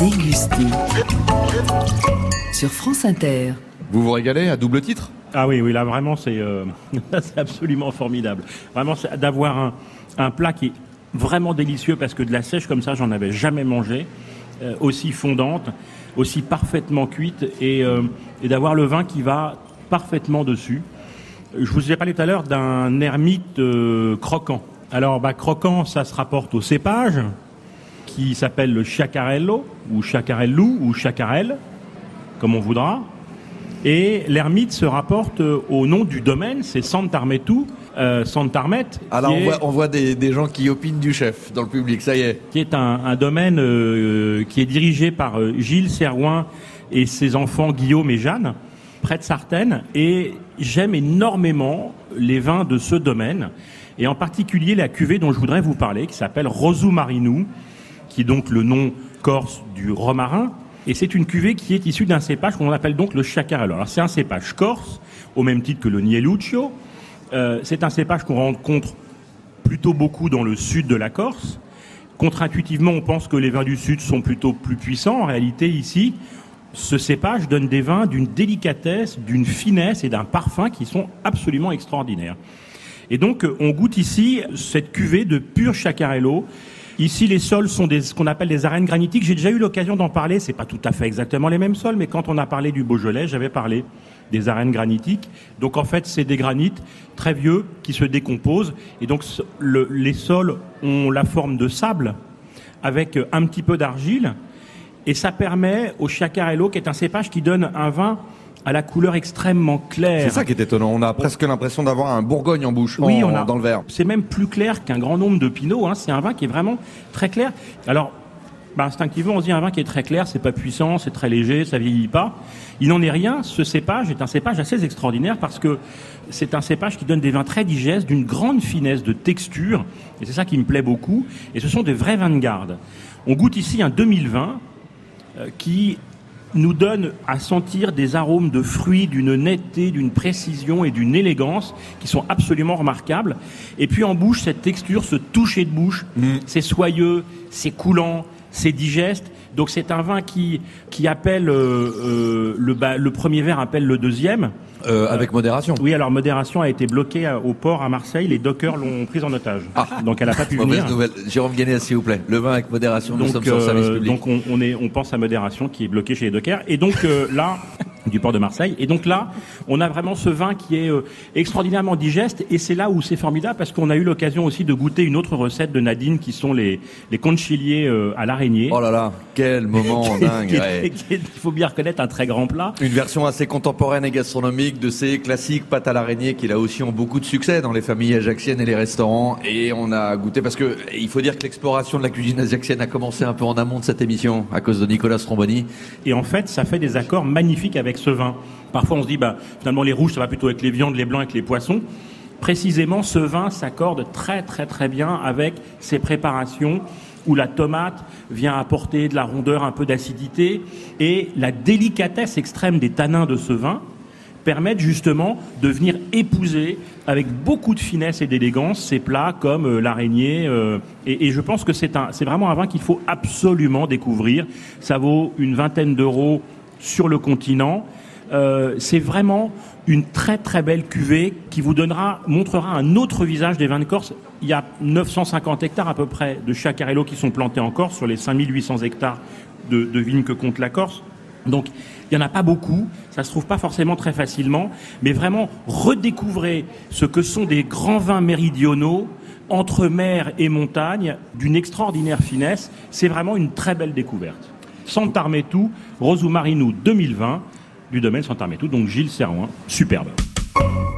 Déguster. Sur France Inter. Vous vous régalez à double titre ? Ah oui, là vraiment c'est absolument formidable. Vraiment c'est d'avoir un plat qui est vraiment délicieux parce que de la sèche comme ça, j'en avais jamais mangé, aussi fondante, aussi parfaitement cuite et d'avoir le vin qui va parfaitement dessus. Je vous ai parlé tout à l'heure d'un ermite croquant. Alors croquant, ça se rapporte au cépage qui s'appelle le Sciacarello ou Sciacarello ou Sciacarel, comme on voudra. Et l'ermite se rapporte au nom du domaine, c'est Santarmetu, Santarmet. Alors on voit des gens qui opinent du chef dans le public, ça y est. Qui est un domaine qui est dirigé par Gilles Serrouin et ses enfants Guillaume et Jeanne, près de Sartène. Et j'aime énormément les vins de ce domaine, et en particulier la cuvée dont je voudrais vous parler, qui s'appelle Rosu Marinou, qui est donc le nom corse du romarin. Et c'est une cuvée qui est issue d'un cépage qu'on appelle donc le Sciacarello. Alors c'est un cépage corse, au même titre que le Nieluccio. C'est un cépage qu'on rencontre plutôt beaucoup dans le sud de la Corse. Contre-intuitivement, on pense que les vins du sud sont plutôt plus puissants. En réalité, ici, ce cépage donne des vins d'une délicatesse, d'une finesse et d'un parfum qui sont absolument extraordinaires. Et donc, on goûte ici cette cuvée de pur Sciacarello. Ici, les sols sont ce qu'on appelle des arènes granitiques. J'ai déjà eu l'occasion d'en parler. C'est pas tout à fait exactement les mêmes sols, mais quand on a parlé du Beaujolais, j'avais parlé des arènes granitiques. Donc, en fait, c'est des granites très vieux qui se décomposent. Et donc, les sols ont la forme de sable avec un petit peu d'argile. Et ça permet au Sciacarello, qui est un cépage qui donne un vin à la couleur extrêmement claire. C'est ça qui est étonnant. On a presque l'impression d'avoir un Bourgogne en bouche, oui, dans le verre. C'est même plus clair qu'un grand nombre de Pinot. C'est un vin qui est vraiment très clair. Alors, instinctivement, on se dit un vin qui est très clair, c'est pas puissant, c'est très léger, ça vieillit pas. Il n'en est rien. Ce cépage est un cépage assez extraordinaire parce que c'est un cépage qui donne des vins très digestes, d'une grande finesse de texture. Et c'est ça qui me plaît beaucoup. Et ce sont des vrais vins de garde. On goûte ici un 2020 qui nous donne à sentir des arômes de fruits, d'une netteté, d'une précision et d'une élégance qui sont absolument remarquables. Et puis en bouche, cette texture, ce toucher de bouche, c'est soyeux, c'est coulant, c'est digeste. Donc c'est un vin qui appelle le premier verre appelle le deuxième. Avec modération. Oui, alors modération a été bloquée au port à Marseille. Les dockers l'ont prise en otage. Donc elle n'a pas pu venir. Nouvelle. Jérôme Guénet, s'il vous plaît. Le vin avec modération, nous sommes sur le service public. Donc on pense à modération qui est bloquée chez les dockers. Et donc là, du port de Marseille. Et donc là, on a vraiment ce vin qui est extraordinairement digeste. Et c'est là où c'est formidable parce qu'on a eu l'occasion aussi de goûter une autre recette de Nadine qui sont les conchiliers à l'araignée. Oh là là, quel moment dingue. Il faut bien reconnaître un très grand plat. Une version assez contemporaine et gastronomique de ces classiques pâtes à l'araignée qui là aussi ont beaucoup de succès dans les familles ajaxiennes et les restaurants. Et on a goûté parce que il faut dire que l'exploration de la cuisine ajaxienne a commencé un peu en amont de cette émission à cause de Nicolas Stromboni. Et en fait, ça fait des accords magnifiques avec ce vin. Parfois, on se dit, finalement, les rouges, ça va plutôt avec les viandes, les blancs avec les poissons. Précisément, ce vin s'accorde très, très, très bien avec ces préparations où la tomate vient apporter de la rondeur, un peu d'acidité, et la délicatesse extrême des tanins de ce vin permettent justement de venir épouser avec beaucoup de finesse et d'élégance ces plats comme l'araignée. Et je pense que c'est vraiment un vin qu'il faut absolument découvrir. Ça vaut une 20aine d'euros sur le continent. C'est vraiment une très très belle cuvée qui vous montrera un autre visage des vins de Corse. Il y a 950 hectares à peu près de Sciacarello qui sont plantés en Corse sur les 5800 hectares de vignes que compte la Corse. Donc, il n'y en a pas beaucoup, ça se trouve pas forcément très facilement, mais vraiment redécouvrez ce que sont des grands vins méridionaux entre mer et montagne d'une extraordinaire finesse. C'est vraiment une très belle découverte. Santarmetu, Rosu Marinou 2020, du domaine Santarmetu, donc Gilles Serrouin, superbe.